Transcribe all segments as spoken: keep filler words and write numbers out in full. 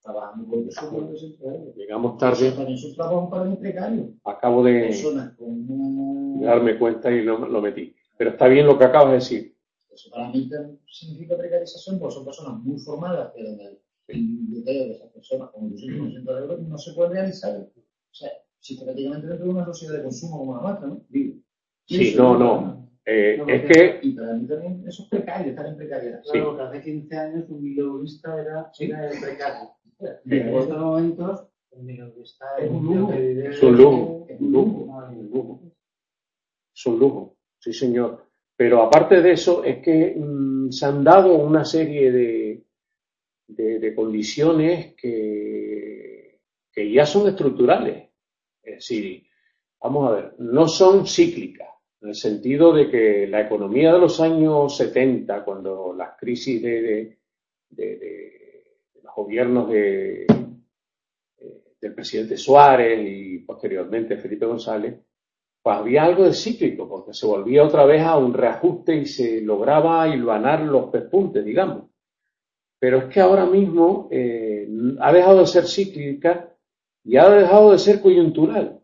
trabajando con sueldo desempleado. Llegamos tarde. Eso también es un trabajo para un precario. Acabo de, Personas con una... de darme cuenta y lo, lo metí. Pero está bien lo que acabas de decir. Eso para mí significa precarización, porque son personas muy formadas, pero en el, el detalle de esas personas con doscientos por ciento de euros no se puede realizar. O sea, sistemáticamente dentro de una sociedad de consumo como la nuestra, ¿no? Digo. Sí, no, no. Eh, no es que... Y para mí también eso es precario, estar en precariedad. Claro, sí. que hace quince años un mileurista era, Sí. era el precario. Y en otros momentos, el mileurista es un lujo. Es un lujo, es un lujo, un lujo. Es un lujo, sí señor. Pero aparte de eso, es que mmm, se han dado una serie de, de, de condiciones que, que ya son estructurales. Es decir, vamos a ver, no son cíclicas, en el sentido de que la economía de los años setenta, cuando las crisis de, de, de, de los gobiernos de, de, del presidente Suárez y posteriormente Felipe González, pues había algo de cíclico, porque se volvía otra vez a un reajuste y se lograba hilvanar los pespuntes, digamos. Pero es que ahora mismo eh, ha dejado de ser cíclica y ha dejado de ser coyuntural.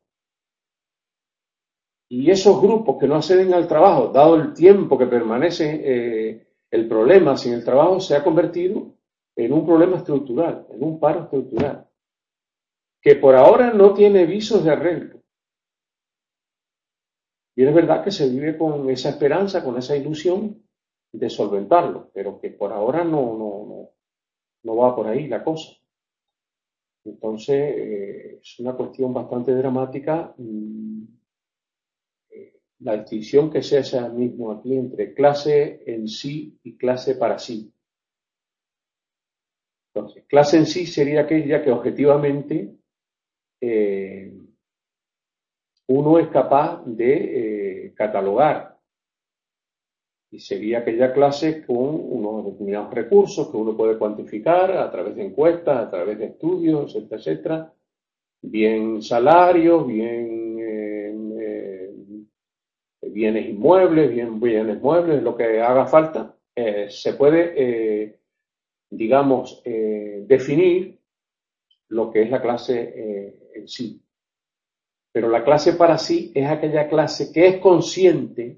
Y esos grupos que no acceden al trabajo, dado el tiempo que permanece eh, el problema sin el trabajo, se ha convertido en un problema estructural, en un paro estructural, que por ahora no tiene visos de arreglo. Y es verdad que se vive con esa esperanza, con esa ilusión de solventarlo, pero que por ahora no, no, no, no va por ahí la cosa. Entonces, eh, es una cuestión bastante dramática. Mm, eh, la distinción que se hace ahora mismo aquí entre clase en sí y clase para sí. Entonces, clase en sí sería aquella que objetivamente eh, uno es capaz de eh, catalogar. Y sería aquella clase con unos determinados recursos que uno puede cuantificar a través de encuestas, a través de estudios, etcétera, etcétera. Bien salarios, bien eh, eh, bienes inmuebles, bien bienes muebles, lo que haga falta. Eh, se puede, eh, digamos, eh, definir lo que es la clase eh, en sí. Pero la clase para sí es aquella clase que es consciente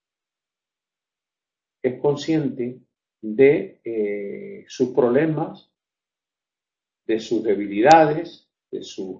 es consciente de eh, sus problemas, de sus debilidades, de sus,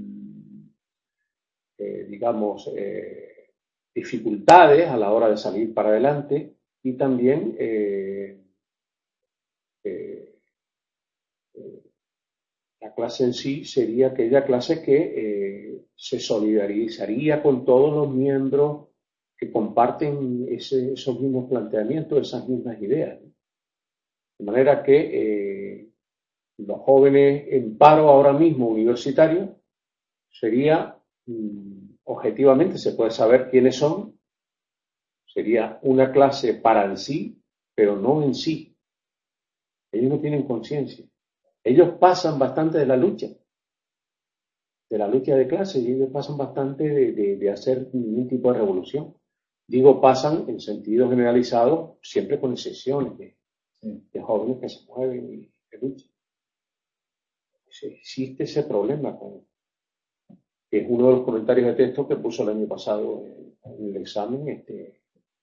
eh, digamos, eh, dificultades a la hora de salir para adelante y también eh, eh, eh, la clase en sí sería aquella clase que eh, se solidarizaría con todos los miembros que comparten ese, esos mismos planteamientos, esas mismas ideas, ¿no? De manera que eh, los jóvenes en paro ahora mismo universitarios sería, mmm, objetivamente se puede saber quiénes son, sería una clase para en sí, pero no en sí. Ellos no tienen conciencia. Ellos pasan bastante de la lucha, de la lucha de clase, y ellos pasan bastante de, de, de hacer ningún tipo de revolución. Digo, pasan en sentido generalizado, siempre con excepciones de, de jóvenes que se mueven y que luchan. Existe ese problema con que es uno de los comentarios de texto que puso el año pasado en, en el examen este,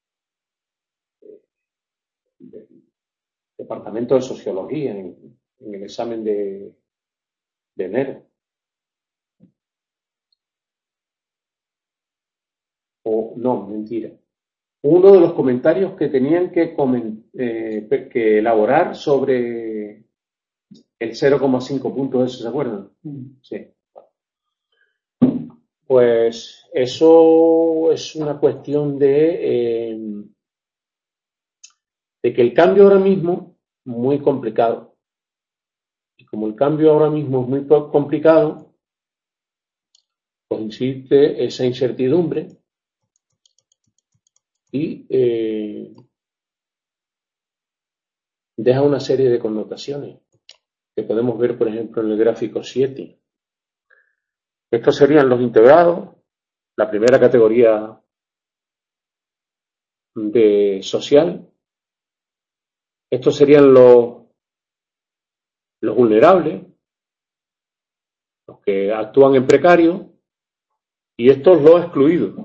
del Departamento de Sociología, en, en el examen de, de enero. O no, mentira. Uno de los comentarios que tenían que, coment, eh, que elaborar sobre el cero coma cinco puntos, ¿eso se acuerdan? Mm. Sí. Pues eso es una cuestión de, eh, de que el cambio ahora mismo es muy complicado. Y como el cambio ahora mismo es muy complicado, pues existe esa incertidumbre y eh, deja una serie de connotaciones que podemos ver, por ejemplo, en el gráfico siete. Estos serían los integrados, la primera categoría de social. Estos serían los, los vulnerables, que actúan en precario, y estos los excluidos.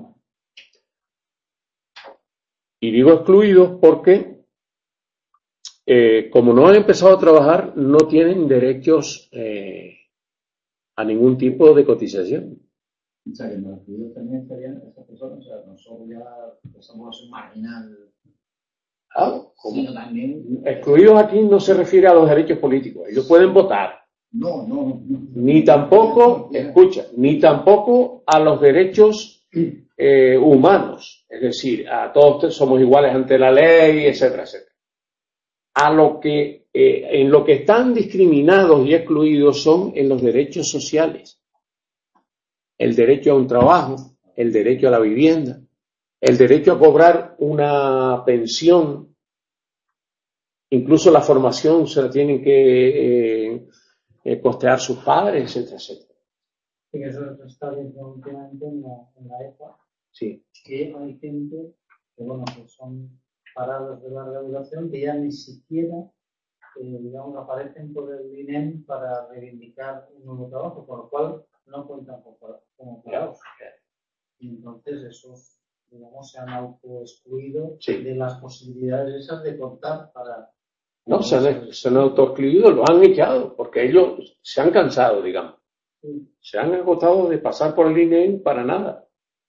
Y digo excluidos porque, eh, como no han empezado a trabajar, no tienen derechos eh, a ningún tipo de cotización. O sea, que los excluidos también estarían esas personas, o sea, nosotros ya empezamos a ser marginal. Ah, Sino también. Excluidos aquí no se refiere a los derechos políticos, ellos pueden votar. No, no, no. Ni tampoco, escucha, ni tampoco a los derechos eh, humanos, es decir, a todos somos iguales ante la ley, etcétera, etcétera. A lo que, eh, en lo que están discriminados y excluidos son en los derechos sociales. El derecho a un trabajo, el derecho a la vivienda, el derecho a cobrar una pensión, incluso la formación se la tienen que eh, eh, costear sus padres, etcétera, etcétera. Y eso se está viendo últimamente en la, en la E P A, Sí. que hay gente que, bueno, que son parados de larga duración que ya ni siquiera, eh, digamos, aparecen por el I N E M para reivindicar un nuevo trabajo, por lo cual no cuentan como parados. Y entonces esos, digamos, se han autoexcluido Sí. de las posibilidades esas de contar para... No, se han, se han autoexcluido, lo han echado, porque ellos se han cansado, digamos. Sí. Se han agotado de pasar por el I N E M para nada.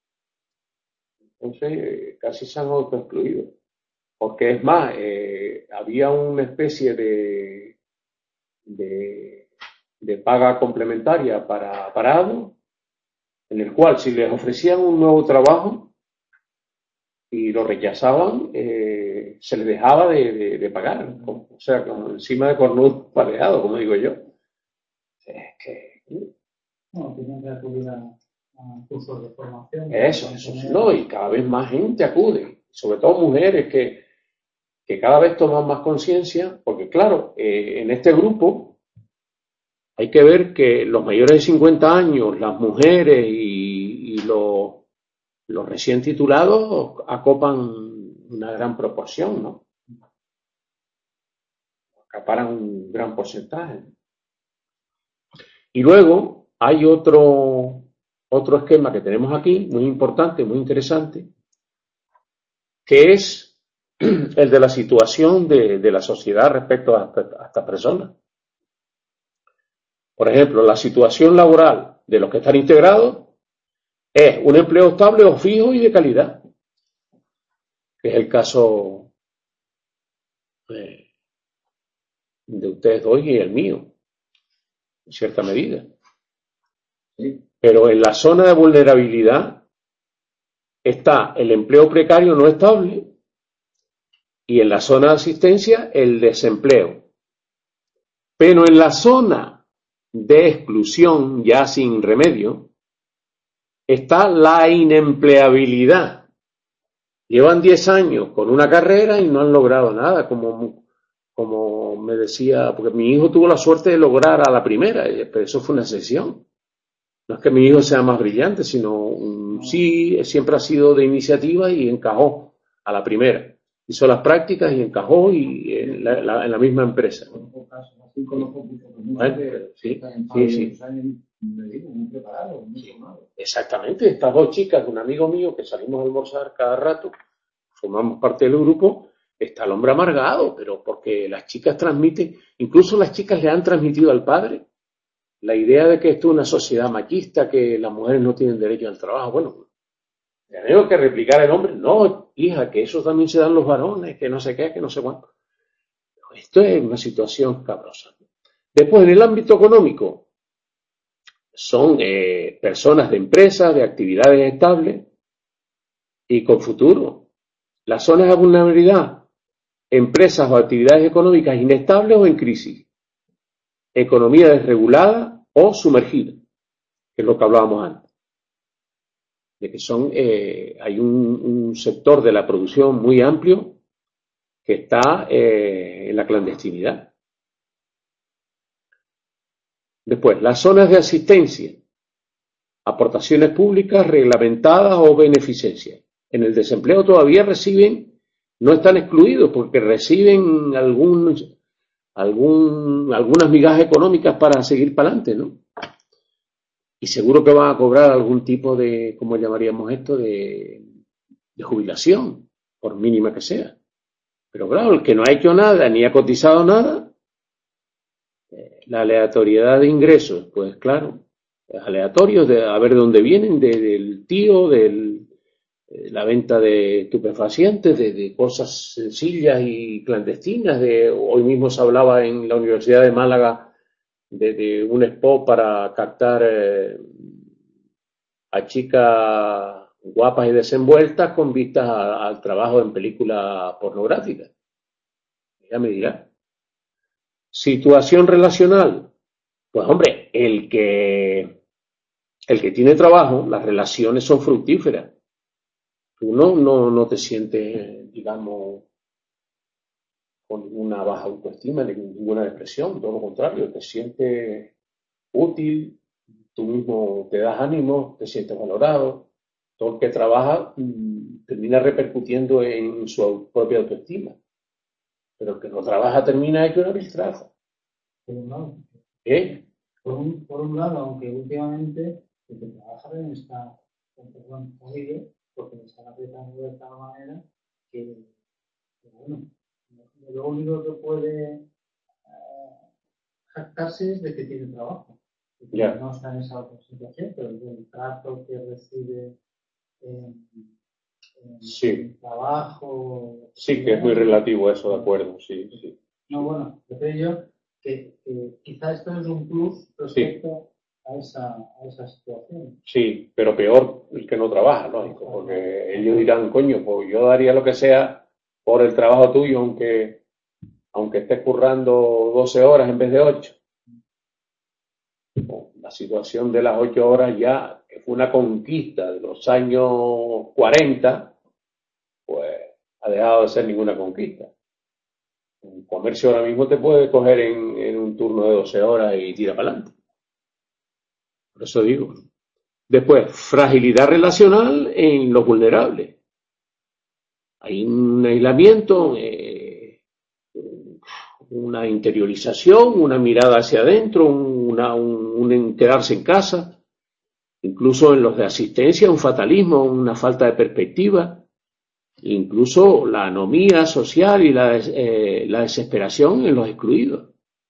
Entonces, casi se han autoexcluido. Porque es más, eh, había una especie de, de, de paga complementaria para parados, en el cual si les ofrecían un nuevo trabajo y lo rechazaban, eh, se les dejaba de, de, de pagar, como, o sea, como encima de cornudo pareado, como digo yo. Es que... No, tienen que acudir a, a cursos de formación. Eso, eso sí, no, y cada vez más gente acude, sobre todo mujeres que, que cada vez toman más conciencia, porque claro, eh, en este grupo hay que ver que los mayores de cincuenta años, las mujeres y, y los, los recién titulados acopan una gran proporción, ¿no? Acaparan un gran porcentaje. Y luego hay otro, otro esquema que tenemos aquí, muy importante, muy interesante, que es el de la situación de, de la sociedad respecto a, a estas personas. Por ejemplo, la situación laboral de los que están integrados es un empleo estable o fijo y de calidad, que es el caso de, de ustedes dos y el mío, en cierta medida. Sí. Pero en la zona de vulnerabilidad está el empleo precario no estable y en la zona de asistencia el desempleo. Pero en la zona de exclusión, ya sin remedio, está la inempleabilidad. Llevan diez años con una carrera y no han logrado nada, como, como me decía, porque mi hijo tuvo la suerte de lograr a la primera, pero eso fue una excepción. No es que mi hijo sea más brillante, sino um, sí, siempre ha sido de iniciativa y encajó a la primera. Hizo las prácticas y encajó y en la, la, en la misma empresa. Así conozco muchos Bueno, que sí, están sí, sí. me digo, muy preparados, muy formados. Exactamente, estas dos chicas de un amigo mío que salimos a almorzar cada rato, formamos parte del grupo, está el hombre amargado, pero porque las chicas transmiten, incluso las chicas le han transmitido al padre la idea de que esto es una sociedad machista, que las mujeres no tienen derecho al trabajo. Bueno, tenemos que replicar el hombre, no, hija, que eso también se dan los varones, que no sé qué, que no sé cuánto. Esto es una situación cabrosa. Después, en el ámbito económico, son eh, personas de empresas, de actividades estables y con futuro. Las zonas de vulnerabilidad, empresas o actividades económicas inestables o en crisis. Economía desregulada o sumergida, que es lo que hablábamos antes. De que son, eh, hay un, un sector de la producción muy amplio que está eh, en la clandestinidad. Después, las zonas de asistencia, aportaciones públicas reglamentadas o beneficencia. En el desempleo todavía reciben, no están excluidos porque reciben algún, algún, algunas migajas económicas para seguir para adelante, ¿no? y seguro que van a cobrar algún tipo de, ¿cómo llamaríamos esto?, de, de jubilación, por mínima que sea. Pero claro, el que no ha hecho nada ni ha cotizado nada, eh, la aleatoriedad de ingresos, pues claro, es aleatorio, de a ver de dónde vienen, de, del tío, de la venta de estupefacientes, de, de cosas sencillas y clandestinas. De, hoy mismo se hablaba en la Universidad de Málaga de, de un spot para captar eh, a chicas guapas y desenvueltas con vistas a- al trabajo en películas pornográficas. Ya me dirá. Situación relacional. Pues hombre, el que, el que tiene trabajo, las relaciones son fructíferas. Tú no, no, no te sientes, digamos, con ninguna baja autoestima, ni ninguna depresión, todo lo contrario, te sientes útil, tú mismo te das ánimo, te sientes valorado. Todo el que trabaja mmm, termina repercutiendo en su propia autoestima, pero el que no trabaja termina hecho una piltrafa. Por un lado, ¿Eh? por un, por un lado, aunque últimamente el que trabaja bien está bueno, jodido, porque le están apretando de tal manera que, que bueno, lo único que puede eh, jactarse es de que tiene trabajo. Que Ya. no está en esa otra situación, pero el trato que recibe en, en Sí. el trabajo. Sí, que es muy relativo eso, de acuerdo, sí, sí. No, bueno, yo creo yo que, que quizá esto es un plus respecto sí. a, esa, a esa situación. Sí, pero peor el que no trabaja, lógico, porque ellos dirán, coño, pues yo daría lo que sea por el trabajo tuyo, aunque, aunque estés currando doce horas en vez de ocho. La situación de las ocho horas ya, que fue una conquista de los años cuarenta, pues ha dejado de ser ninguna conquista. Un comercio ahora mismo te puede coger en, en un turno de doce horas y tira para adelante. Por eso digo. Después, fragilidad relacional en los vulnerables. Hay un aislamiento, eh, una interiorización, una mirada hacia adentro, una, un, un quedarse en casa. Incluso en los de asistencia, un fatalismo, una falta de perspectiva, incluso la anomía social y la, eh, la desesperación en los excluidos.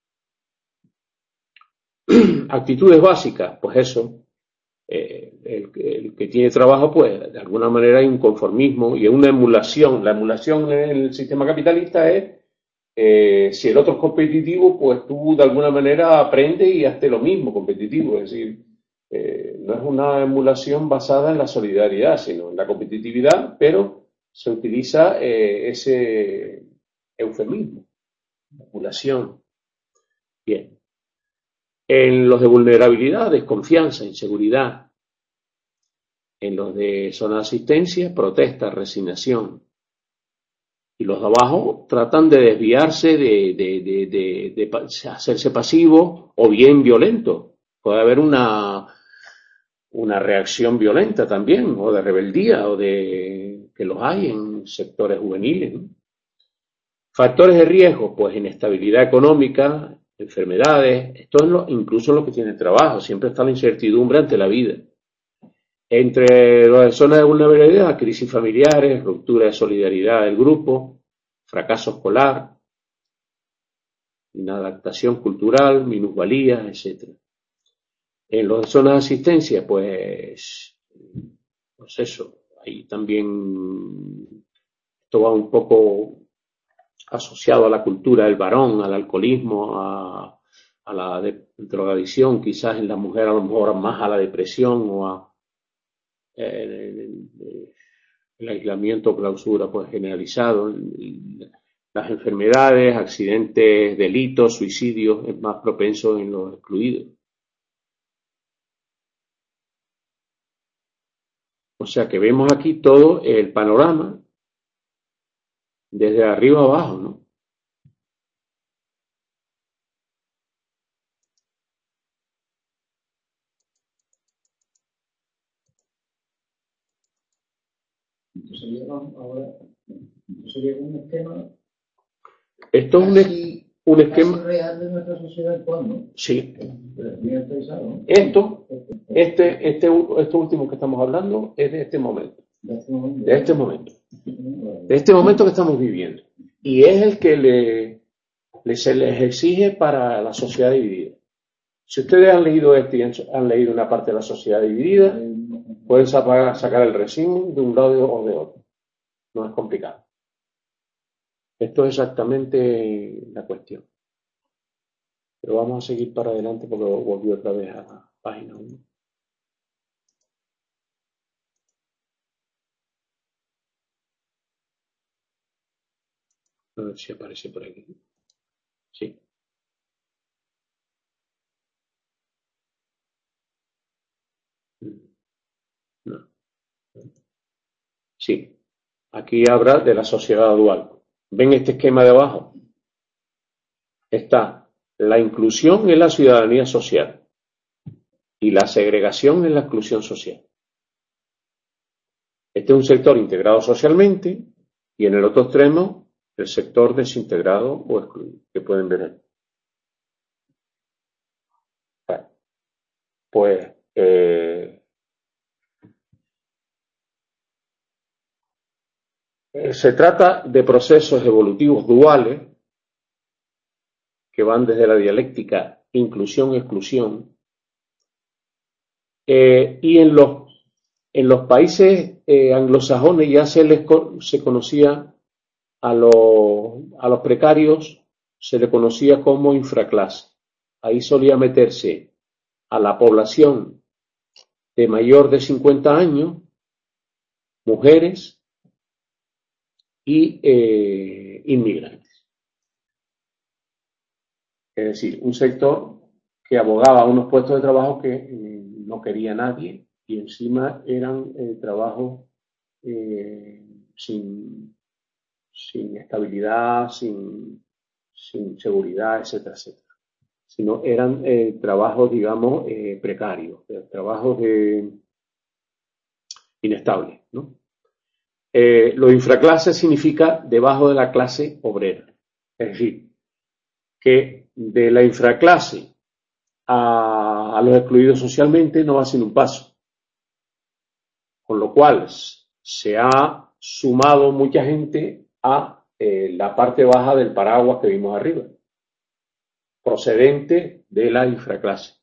Actitudes básicas, pues eso, eh, el, el que tiene trabajo, pues de alguna manera hay un conformismo y una emulación. La emulación en el sistema capitalista es, eh, si el otro es competitivo, pues tú de alguna manera aprendes y hazte lo mismo competitivo, es decir, Eh, no es una emulación basada en la solidaridad, sino en la competitividad, pero se utiliza eh, ese eufemismo, emulación. Bien. En los de vulnerabilidad, desconfianza, inseguridad. En los de zona de asistencia, protesta, resignación. Y los de abajo tratan de desviarse, de, de, de, de, de, de hacerse pasivos o bien violentos. Puede haber una una reacción violenta también, o de rebeldía, o de que los hay en sectores juveniles, ¿no? Factores de riesgo, pues inestabilidad económica, enfermedades, esto es lo, incluso los que tienen trabajo, siempre está la incertidumbre ante la vida. Entre las zonas de vulnerabilidad, crisis familiares, ruptura de solidaridad del grupo, fracaso escolar, inadaptación cultural, minusvalías, etcétera. En las zonas de asistencia, pues, pues eso, ahí también esto va un poco asociado a la cultura del varón, al alcoholismo, a, a la de, drogadicción, quizás en la mujer a lo mejor más a la depresión o a eh, el, el aislamiento, clausura, pues generalizado. Las enfermedades, accidentes, delitos, suicidios, es más propenso en los excluidos. O sea que vemos aquí todo el panorama desde arriba abajo, ¿no? Entonces sería ahora, sería un esquema. Esto es un, Casi, un esquema real de nuestra sociedad actual, ¿no? Sí. Pero es muy actualizado, ¿no? Esto, este, este, esto último que estamos hablando es de este momento. De este momento. De este momento. De este momento que estamos viviendo. Y es el que le, le- se les exige para la sociedad dividida. Si ustedes han leído este y han, han leído una parte de la sociedad dividida, pueden sacar, sacar el resumen de un lado o de otro. No es complicado. Esto es exactamente la cuestión. Pero vamos a seguir para adelante porque volví otra vez a la página uno. A ver si aparece por aquí. Sí. No. Sí. Aquí habla de la sociedad dual. ¿Ven este esquema de abajo? Está la inclusión en la ciudadanía social y la segregación en la exclusión social. Este es un sector integrado socialmente y en el otro extremo el sector desintegrado o excluido, que pueden ver ahí. Bueno, pues eh, se trata de procesos evolutivos duales que van desde la dialéctica inclusión-exclusión eh, y en los, en los países eh, anglosajones ya se les se conocía a los, a los precarios, se les conocía como infraclase. Ahí solía meterse a la población de mayor de cincuenta años, mujeres y eh, inmigrantes. Es decir, un sector que abogaba a unos puestos de trabajo que eh, no quería nadie y encima eran eh, trabajos eh, sin, sin estabilidad, sin, sin seguridad, etcétera, etcétera. Sino eran eh, trabajos, digamos, eh, precarios, eh, trabajos de, inestables, ¿no? Eh, lo infraclase significa debajo de la clase obrera. Es decir, que de la infraclase a, a los excluidos socialmente no va sin un paso. Con lo cual se ha sumado mucha gente a eh, la parte baja del paraguas que vimos arriba, procedente de la infraclase.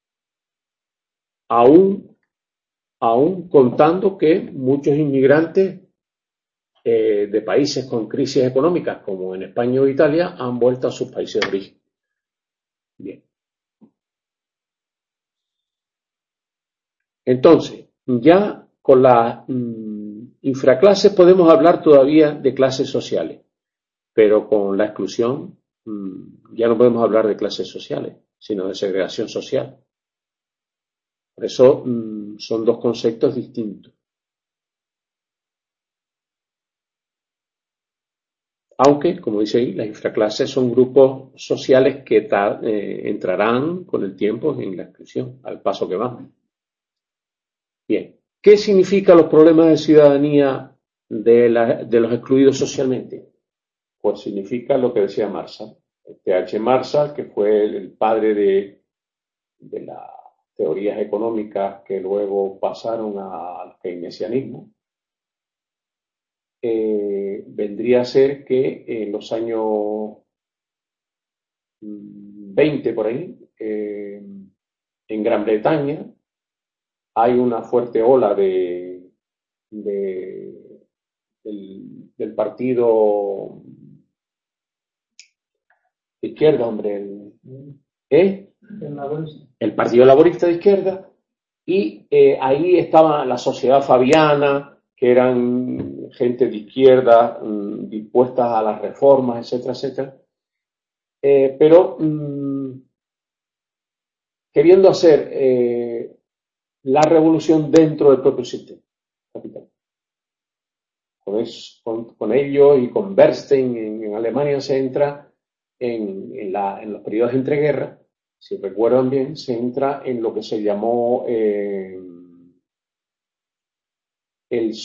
Aún, aún contando que muchos inmigrantes eh, de países con crisis económicas como en España o Italia han vuelto a sus países de origen. Bien. Entonces, ya con la mmm, infraclase podemos hablar todavía de clases sociales, pero con la exclusión mmm, ya no podemos hablar de clases sociales, sino de segregación social. Por eso mmm, son dos conceptos distintos. Aunque, como dice ahí, las infraclases son grupos sociales que eh, entrarán con el tiempo en la exclusión, al paso que vamos. Bien, ¿qué significan los problemas de ciudadanía de, la, de los excluidos socialmente? Pues significa lo que decía Marshall. T H Marshall, que fue el, el padre de, de las teorías económicas que luego pasaron al keynesianismo, eh, vendría a ser que en los años veinte por ahí, eh, en Gran Bretaña, hay una fuerte ola de, de del, del partido de izquierda, hombre, el, ¿eh? el Partido Laborista de Izquierda, y eh, ahí estaba la Sociedad Fabiana, que eran gente de izquierda mmm, dispuestas a las reformas, etcétera, etcétera, eh, pero mmm, queriendo hacer eh, la revolución dentro del propio sistema capital. Con, eso, con, con ello y con Bernstein en, en Alemania se entra en, en, la, en los periodos de entreguerra, si recuerdan bien, se entra en lo que se llamó eh, el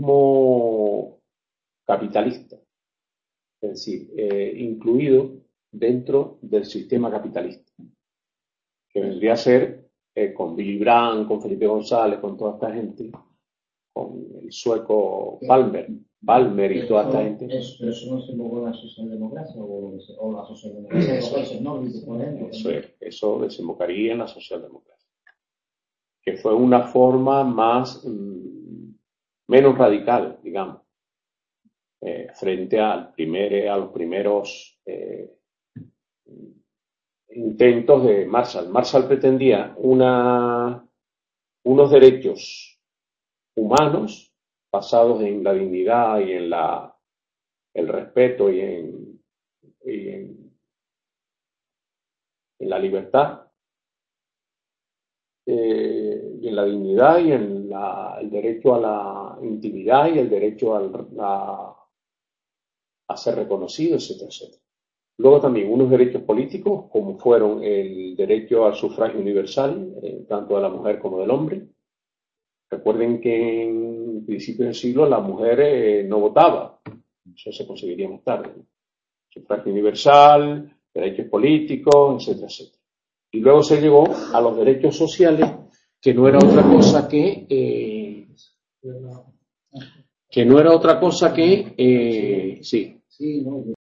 socialismo capitalista, es decir, eh, incluido dentro del sistema capitalista, que vendría a ser eh, con Willy Brandt, con Felipe González, con toda esta gente, con el sueco Palmer, Palmer y toda esta gente. Es, pero eso no es un poco la socialdemocracia o, o la socialdemocracia de los países nórdicos, por ejemplo. Eso, es, eso desembocaría en la socialdemocracia, que fue una forma más mmm, menos radical, digamos, eh, frente al primer, a los primeros eh, intentos de Marshall. Marshall pretendía una, unos derechos humanos basados en la dignidad y en la, el respeto y en, y en, en la libertad, eh, y en la dignidad y en la, el derecho a la intimidad y el derecho al, a, a ser reconocido, etcétera, etcétera. Luego también unos derechos políticos, como fueron el derecho al sufragio universal, eh, tanto de la mujer como del hombre. Recuerden que en principios del siglo la mujer eh, no votaba, eso se conseguiría más tarde, ¿no? Sufragio universal, derechos políticos, etcétera, etcétera. Y luego se llegó a los derechos sociales, que no era otra cosa que eh, que no era otra cosa que eh, sí. Sí, no,